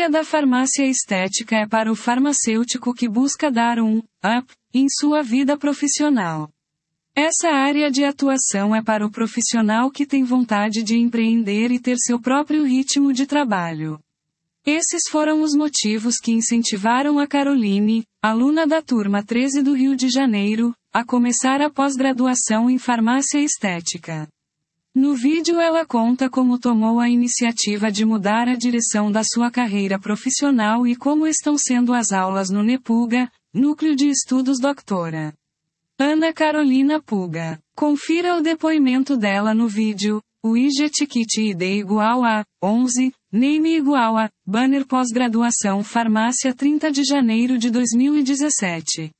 área da farmácia estética é para o farmacêutico que busca dar um up em sua vida profissional. Essa área de atuação é para o profissional que tem vontade de empreender e ter seu próprio ritmo de trabalho. Esses foram os motivos que incentivaram a Caroline, aluna da turma 13 do Rio de Janeiro, a começar a pós-graduação em farmácia estética. No vídeo ela conta como tomou a iniciativa de mudar a direção da sua carreira profissional e como estão sendo as aulas no NEPUGA, Núcleo de Estudos Doutora Ana Carolina Puga. Confira o depoimento dela no vídeo. O IGTKIT ID igual a 11, name igual a banner pós-graduação farmácia 30 de janeiro de 2017.